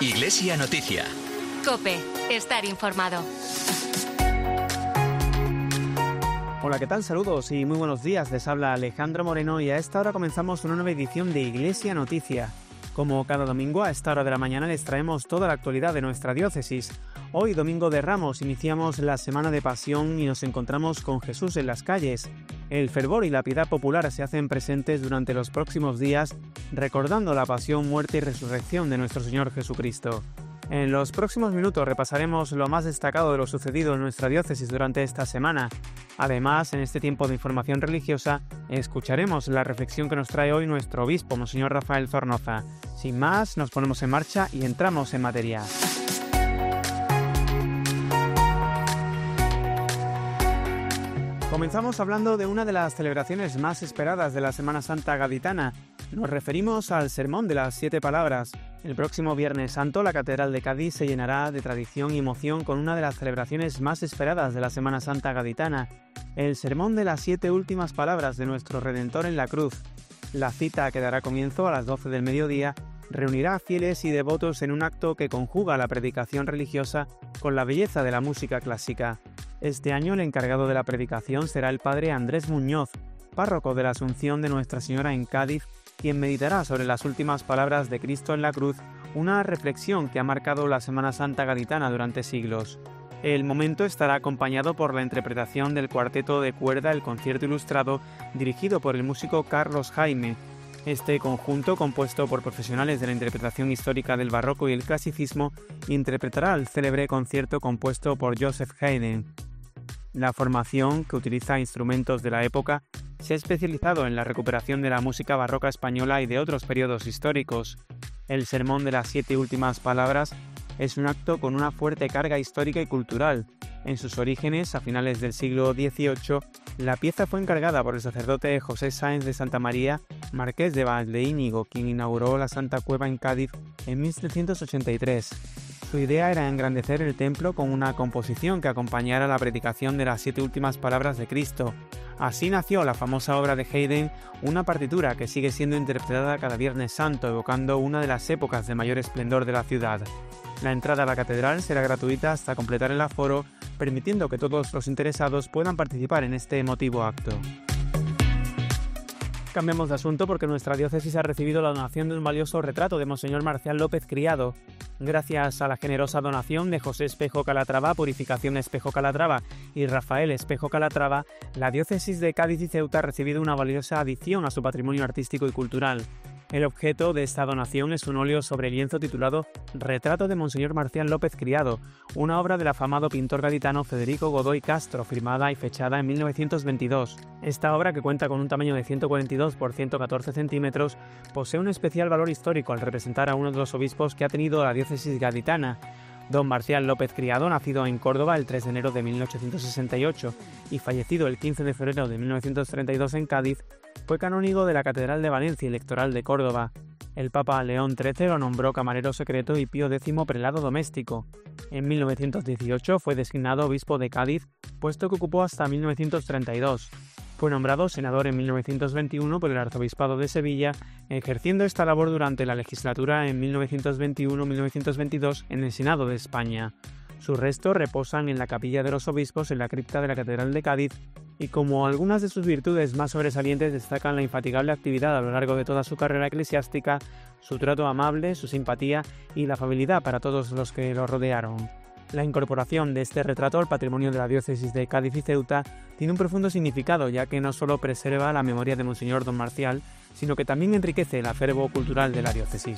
Iglesia Noticia. COPE. Estar informado. Hola, ¿qué tal? Saludos y muy buenos días. Les habla Alejandro Moreno y a esta hora comenzamos una nueva edición de Iglesia Noticia. Como cada domingo, a esta hora de la mañana les traemos toda la actualidad de nuestra diócesis. Hoy, Domingo de Ramos, iniciamos la Semana de Pasión y nos encontramos con Jesús en las calles. El fervor y la piedad popular se hacen presentes durante los próximos días, recordando la pasión, muerte y resurrección de nuestro Señor Jesucristo. En los próximos minutos repasaremos lo más destacado de lo sucedido en nuestra diócesis durante esta semana. Además, en este tiempo de información religiosa, escucharemos la reflexión que nos trae hoy nuestro obispo, Monseñor Rafael Zornoza. Sin más, nos ponemos en marcha y entramos en materia. Comenzamos hablando de una de las celebraciones más esperadas de la Semana Santa gaditana. Nos referimos al Sermón de las 7 Palabras. El próximo Viernes Santo, la Catedral de Cádiz se llenará de tradición y emoción con una de las celebraciones más esperadas de la Semana Santa gaditana, el Sermón de las 7 Últimas Palabras de nuestro Redentor en la cruz. La cita, que dará comienzo a las 12 del mediodía, reunirá a fieles y devotos en un acto que conjuga la predicación religiosa con la belleza de la música clásica. Este año el encargado de la predicación será el padre Andrés Muñoz, párroco de la Asunción de Nuestra Señora en Cádiz, quien meditará sobre las últimas palabras de Cristo en la cruz, una reflexión que ha marcado la Semana Santa gaditana durante siglos. El momento estará acompañado por la interpretación del cuarteto de cuerda El Concierto Ilustrado, dirigido por el músico Carlos Jaime. Este conjunto, compuesto por profesionales de la interpretación histórica del barroco y el clasicismo, interpretará el célebre concierto compuesto por Joseph Haydn. La formación, que utiliza instrumentos de la época, se ha especializado en la recuperación de la música barroca española y de otros periodos históricos. El Sermón de las 7 Últimas Palabras es un acto con una fuerte carga histórica y cultural. En sus orígenes, a finales del siglo XVIII, la pieza fue encargada por el sacerdote José Sáenz de Santa María, marqués de Valdeíñigo, quien inauguró la Santa Cueva en Cádiz en 1383. Su idea era engrandecer el templo con una composición que acompañara la predicación de las 7 últimas palabras de Cristo. Así nació la famosa obra de Haydn, una partitura que sigue siendo interpretada cada Viernes Santo, evocando una de las épocas de mayor esplendor de la ciudad. La entrada a la catedral será gratuita hasta completar el aforo, permitiendo que todos los interesados puedan participar en este emotivo acto. Cambiamos de asunto porque nuestra diócesis ha recibido la donación de un valioso retrato de Monseñor Marcial López Criado. Gracias a la generosa donación de José Espejo Calatrava, Purificación Espejo Calatrava y Rafael Espejo Calatrava, la diócesis de Cádiz y Ceuta ha recibido una valiosa adición a su patrimonio artístico y cultural. El objeto de esta donación es un óleo sobre lienzo titulado Retrato de Monseñor Marcial López Criado, una obra del afamado pintor gaditano Federico Godoy Castro, firmada y fechada en 1922. Esta obra, que cuenta con un tamaño de 142 por 114 centímetros, posee un especial valor histórico al representar a uno de los obispos que ha tenido la diócesis gaditana. Don Marcial López Criado, nacido en Córdoba el 3 de enero de 1868 y fallecido el 15 de febrero de 1932 en Cádiz, fue canónigo de la Catedral de Valencia y Lectoral de Córdoba. El Papa León XIII lo nombró camarero secreto y Pío X prelado doméstico. En 1918 fue designado obispo de Cádiz, puesto que ocupó hasta 1932. Fue nombrado senador en 1921 por el Arzobispado de Sevilla, ejerciendo esta labor durante la legislatura en 1921-1922 en el Senado de España. Sus restos reposan en la Capilla de los Obispos en la cripta de la Catedral de Cádiz y, como algunas de sus virtudes más sobresalientes, destacan la infatigable actividad a lo largo de toda su carrera eclesiástica, su trato amable, su simpatía y la afabilidad para todos los que lo rodearon. La incorporación de este retrato al patrimonio de la diócesis de Cádiz y Ceuta tiene un profundo significado, ya que no solo preserva la memoria de Monseñor Don Marcial, sino que también enriquece el acervo cultural de la diócesis.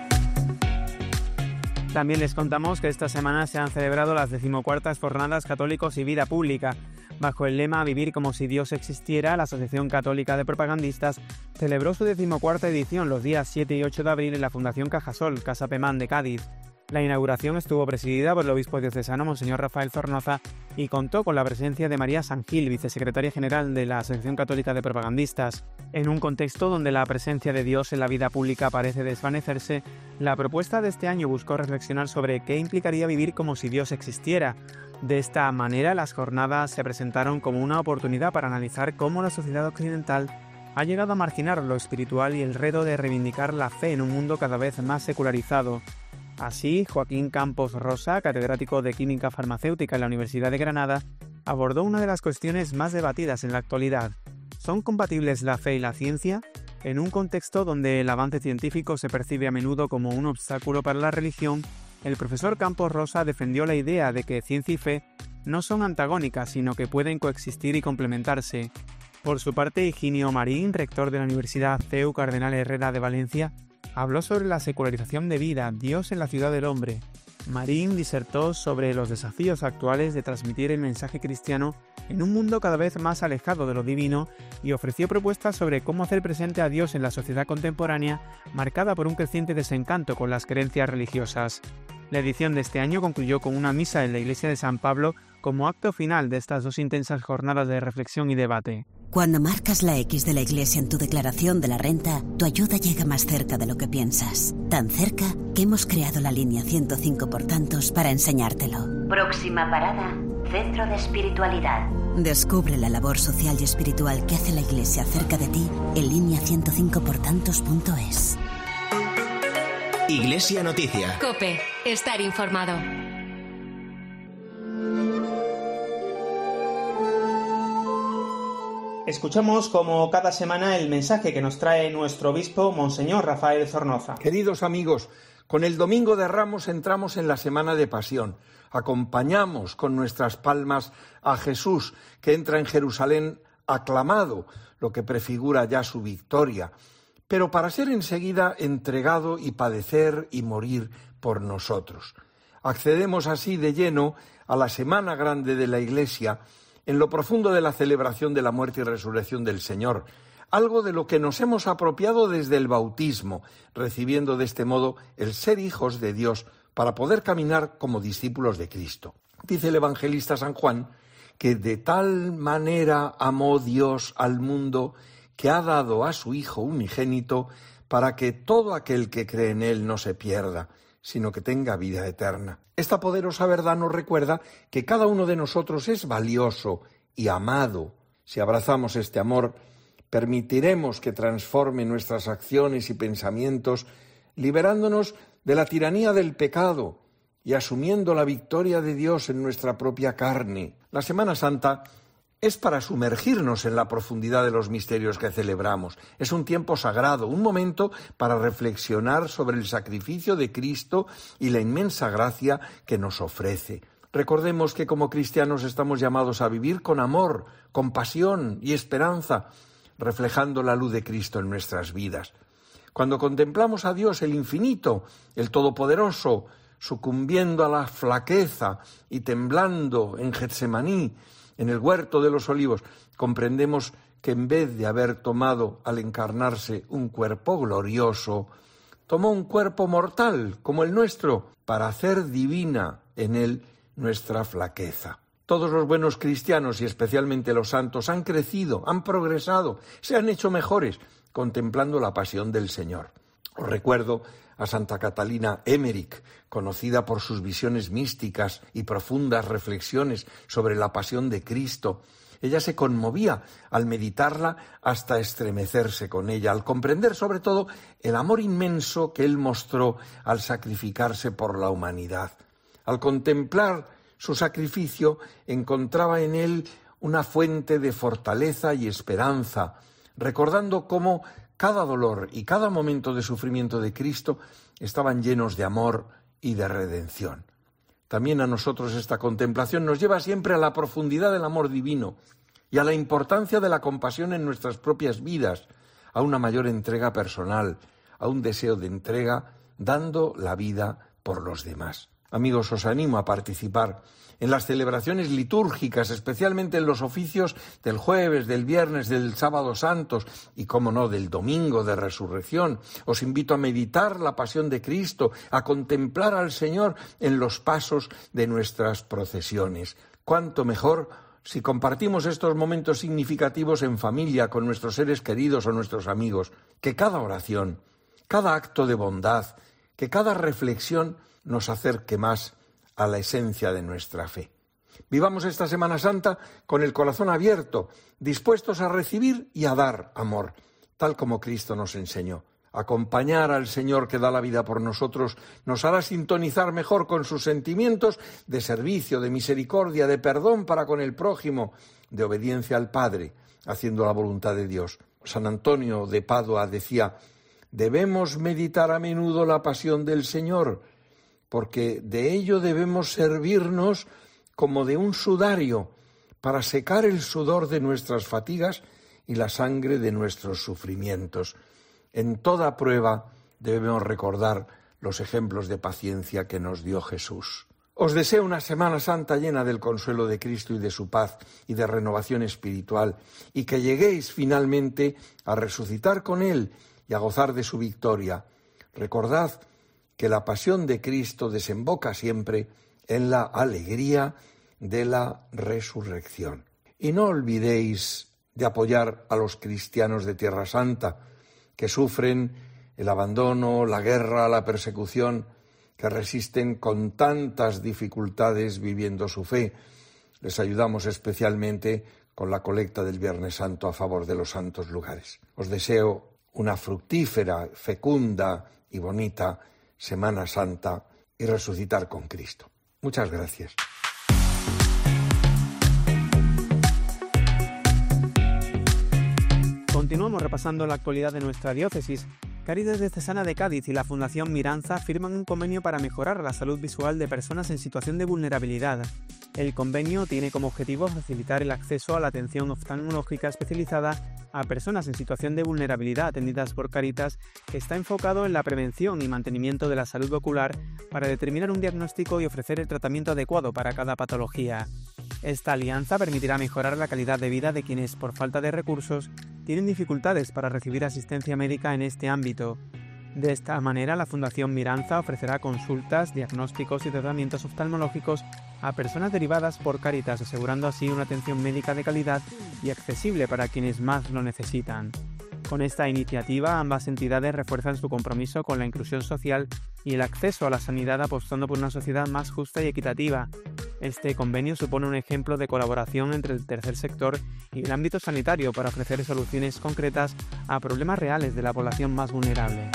También les contamos que esta semana se han celebrado las 14ª Jornadas Católicos y Vida Pública. Bajo el lema Vivir como si Dios existiera, la Asociación Católica de Propagandistas celebró su 14ª edición los días 7 y 8 de abril en la Fundación Cajasol, Casa Pemán de Cádiz. La inauguración estuvo presidida por el obispo diocesano Monseñor Rafael Zornoza y contó con la presencia de María Sangil, vicesecretaria general de la Asociación Católica de Propagandistas. En un contexto donde la presencia de Dios en la vida pública parece desvanecerse, la propuesta de este año buscó reflexionar sobre qué implicaría vivir como si Dios existiera. De esta manera, las jornadas se presentaron como una oportunidad para analizar cómo la sociedad occidental ha llegado a marginar lo espiritual y el reto de reivindicar la fe en un mundo cada vez más secularizado. Así, Joaquín Campos Rosa, catedrático de Química Farmacéutica en la Universidad de Granada, abordó una de las cuestiones más debatidas en la actualidad. ¿Son compatibles la fe y la ciencia? En un contexto donde el avance científico se percibe a menudo como un obstáculo para la religión, el profesor Campos Rosa defendió la idea de que ciencia y fe no son antagónicas, sino que pueden coexistir y complementarse. Por su parte, Higinio Marín, rector de la Universidad CEU Cardenal Herrera de Valencia, habló sobre la secularización de vida, Dios en la ciudad del hombre. Marín disertó sobre los desafíos actuales de transmitir el mensaje cristiano en un mundo cada vez más alejado de lo divino y ofreció propuestas sobre cómo hacer presente a Dios en la sociedad contemporánea, marcada por un creciente desencanto con las creencias religiosas. La edición de este año concluyó con una misa en la iglesia de San Pablo como acto final de estas 2 intensas jornadas de reflexión y debate. Cuando marcas la X de la iglesia en tu declaración de la renta, tu ayuda llega más cerca de lo que piensas. Tan cerca que hemos creado la línea 105 por tantos para enseñártelo. Próxima parada, Centro de Espiritualidad. Descubre la labor social y espiritual que hace la iglesia cerca de ti en línea105portantos.es. Iglesia Noticia. COPE. Estar informado. Escuchamos como cada semana el mensaje que nos trae nuestro obispo, Monseñor Rafael Zornoza. Queridos amigos, con el Domingo de Ramos entramos en la Semana de Pasión. Acompañamos con nuestras palmas a Jesús, que entra en Jerusalén aclamado, lo que prefigura ya su victoria, pero para ser enseguida entregado y padecer y morir por nosotros. Accedemos así de lleno a la Semana Grande de la Iglesia, en lo profundo de la celebración de la muerte y resurrección del Señor, algo de lo que nos hemos apropiado desde el bautismo, recibiendo de este modo el ser hijos de Dios para poder caminar como discípulos de Cristo. Dice el evangelista San Juan que de tal manera amó Dios al mundo que ha dado a su Hijo unigénito para que todo aquel que cree en Él no se pierda, sino que tenga vida eterna. Esta poderosa verdad nos recuerda que cada uno de nosotros es valioso y amado. Si abrazamos este amor, permitiremos que transforme nuestras acciones y pensamientos, liberándonos de la tiranía del pecado y asumiendo la victoria de Dios en nuestra propia carne. La Semana Santa es para sumergirnos en la profundidad de los misterios que celebramos. Es un tiempo sagrado, un momento para reflexionar sobre el sacrificio de Cristo y la inmensa gracia que nos ofrece. Recordemos que como cristianos estamos llamados a vivir con amor, compasión y esperanza, reflejando la luz de Cristo en nuestras vidas. Cuando contemplamos a Dios, el infinito, el todopoderoso, sucumbiendo a la flaqueza y temblando en Getsemaní, en el huerto de los olivos, comprendemos que en vez de haber tomado al encarnarse un cuerpo glorioso, tomó un cuerpo mortal como el nuestro para hacer divina en él nuestra flaqueza. Todos los buenos cristianos y especialmente los santos han crecido, han progresado, se han hecho mejores contemplando la pasión del Señor. Os recuerdo a Santa Catalina Emmerich, conocida por sus visiones místicas y profundas reflexiones sobre la pasión de Cristo. Ella se conmovía al meditarla hasta estremecerse con ella, al comprender sobre todo el amor inmenso que Él mostró al sacrificarse por la humanidad. Al contemplar su sacrificio, encontraba en Él una fuente de fortaleza y esperanza, recordando cómo cada dolor y cada momento de sufrimiento de Cristo estaban llenos de amor y de redención. También a nosotros esta contemplación nos lleva siempre a la profundidad del amor divino y a la importancia de la compasión en nuestras propias vidas, a una mayor entrega personal, a un deseo de entrega, dando la vida por los demás. Amigos, os animo a participar en las celebraciones litúrgicas, especialmente en los oficios del jueves, del viernes, del sábado santos y, cómo no, del domingo de resurrección. Os invito a meditar la pasión de Cristo, a contemplar al Señor en los pasos de nuestras procesiones. Cuánto mejor si compartimos estos momentos significativos en familia, con nuestros seres queridos o nuestros amigos. Que cada oración, cada acto de bondad, que cada reflexión nos acerque más a la esencia de nuestra fe. Vivamos esta Semana Santa con el corazón abierto, dispuestos a recibir y a dar amor, tal como Cristo nos enseñó. Acompañar al Señor que da la vida por nosotros nos hará sintonizar mejor con sus sentimientos de servicio, de misericordia, de perdón para con el prójimo, de obediencia al Padre, haciendo la voluntad de Dios. San Antonio de Padua decía: debemos meditar a menudo la pasión del Señor, porque de ello debemos servirnos como de un sudario para secar el sudor de nuestras fatigas y la sangre de nuestros sufrimientos. En toda prueba debemos recordar los ejemplos de paciencia que nos dio Jesús. Os deseo una Semana Santa llena del consuelo de Cristo y de su paz y de renovación espiritual, y que lleguéis finalmente a resucitar con Él y a gozar de su victoria. Recordad que la pasión de Cristo desemboca siempre en la alegría de la resurrección. Y no olvidéis de apoyar a los cristianos de Tierra Santa, que sufren el abandono, la guerra, la persecución, que resisten con tantas dificultades viviendo su fe. Les ayudamos especialmente con la colecta del Viernes Santo a favor de los santos lugares. Os deseo una fructífera, fecunda y bonita Semana Santa y resucitar con Cristo. Muchas gracias. Continuamos repasando la actualidad de nuestra diócesis. Cáritas Diocesana de Cádiz y la Fundación Miranza firman un convenio para mejorar la salud visual de personas en situación de vulnerabilidad. El convenio tiene como objetivo facilitar el acceso a la atención oftalmológica especializada a personas en situación de vulnerabilidad atendidas por Cáritas, que está enfocado en la prevención y mantenimiento de la salud ocular para determinar un diagnóstico y ofrecer el tratamiento adecuado para cada patología. Esta alianza permitirá mejorar la calidad de vida de quienes, por falta de recursos, tienen dificultades para recibir asistencia médica en este ámbito. De esta manera, la Fundación Miranza ofrecerá consultas, diagnósticos y tratamientos oftalmológicos a personas derivadas por Cáritas, asegurando así una atención médica de calidad y accesible para quienes más lo necesitan. Con esta iniciativa, ambas entidades refuerzan su compromiso con la inclusión social y el acceso a la sanidad, apostando por una sociedad más justa y equitativa. Este convenio supone un ejemplo de colaboración entre el tercer sector y el ámbito sanitario para ofrecer soluciones concretas a problemas reales de la población más vulnerable.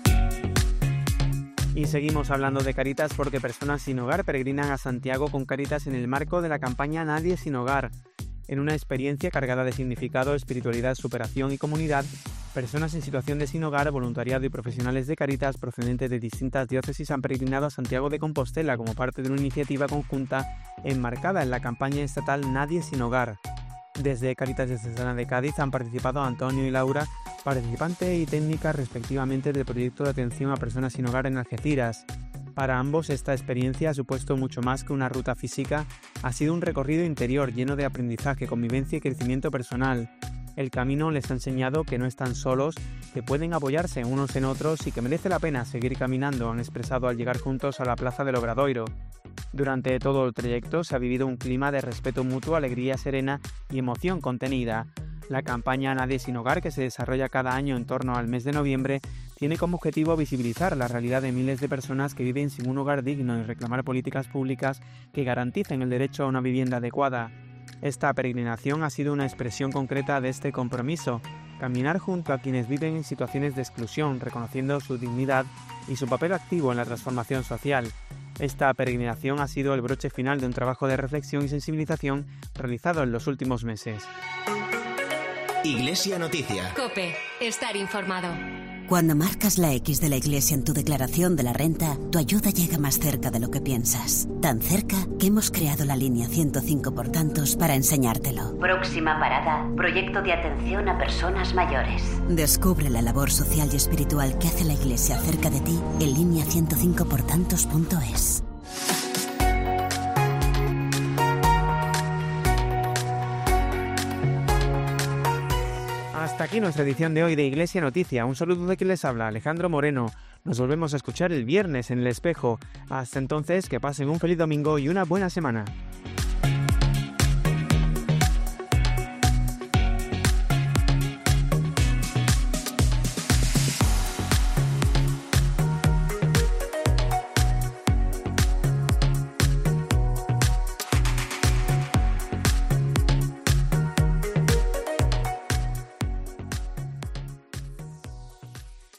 Y seguimos hablando de Cáritas porque personas sin hogar peregrinan a Santiago con Cáritas en el marco de la campaña Nadie sin hogar. En una experiencia cargada de significado, espiritualidad, superación y comunidad, personas en situación de sin hogar, voluntariado y profesionales de Cáritas procedentes de distintas diócesis han peregrinado a Santiago de Compostela como parte de una iniciativa conjunta enmarcada en la campaña estatal Nadie sin hogar. Desde Cáritas Diocesana de Cádiz han participado Antonio y Laura, participante y técnica respectivamente del proyecto de atención a personas sin hogar en Algeciras. Para ambos esta experiencia ha supuesto mucho más que una ruta física, ha sido un recorrido interior lleno de aprendizaje, convivencia y crecimiento personal. El camino les ha enseñado que no están solos, que pueden apoyarse unos en otros y que merece la pena seguir caminando, han expresado al llegar juntos a la plaza del Obradoiro. Durante todo el trayecto se ha vivido un clima de respeto mutuo, alegría serena y emoción contenida. La campaña Nadie sin hogar, que se desarrolla cada año en torno al mes de noviembre, tiene como objetivo visibilizar la realidad de miles de personas que viven sin un hogar digno y reclamar políticas públicas que garanticen el derecho a una vivienda adecuada. Esta peregrinación ha sido una expresión concreta de este compromiso, caminar junto a quienes viven en situaciones de exclusión, reconociendo su dignidad y su papel activo en la transformación social. Esta peregrinación ha sido el broche final de un trabajo de reflexión y sensibilización realizado en los últimos meses. Iglesia Noticia. COPE. Estar informado. Cuando marcas la X de la Iglesia en tu declaración de la renta, tu ayuda llega más cerca de lo que piensas. Tan cerca que hemos creado la línea 105 por tantos para enseñártelo. Próxima parada, proyecto de atención a personas mayores. Descubre la labor social y espiritual que hace la Iglesia cerca de ti en línea 105portantos.es. Hasta aquí nuestra edición de hoy de Iglesia Noticia. Un saludo de quien les habla, Alejandro Moreno. Nos volvemos a escuchar el viernes en El Espejo. Hasta entonces, que pasen un feliz domingo y una buena semana.